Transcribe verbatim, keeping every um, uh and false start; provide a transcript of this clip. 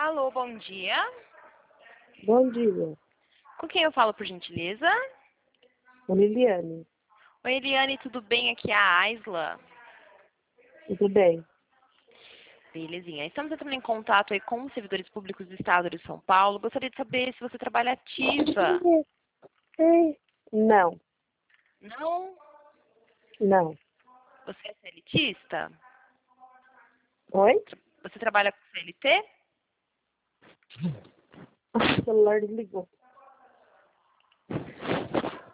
Alô, bom dia. Bom dia, Com quem eu falo, por gentileza? com Liliane. Oi, Eliane, tudo bem? Aqui é a Aisla. Tudo bem? Belezinha. Estamos entrando em contato aí com os servidores públicos do Estado de São Paulo. Gostaria de saber se você trabalha ativa. Não, Não? não. Você é CLTista? Oi? Você trabalha com C L T? O celular desligou.